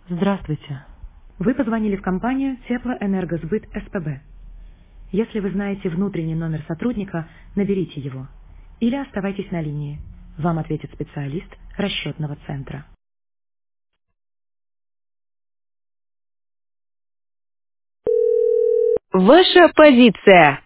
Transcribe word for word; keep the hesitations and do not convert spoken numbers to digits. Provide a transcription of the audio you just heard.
Здравствуйте. Вы позвонили в компанию Теплоэнергосбыт СПБ. Если вы знаете внутренний номер сотрудника, наберите его. Или оставайтесь на линии. Вам ответит специалист расчетного центра. Ваша позиция.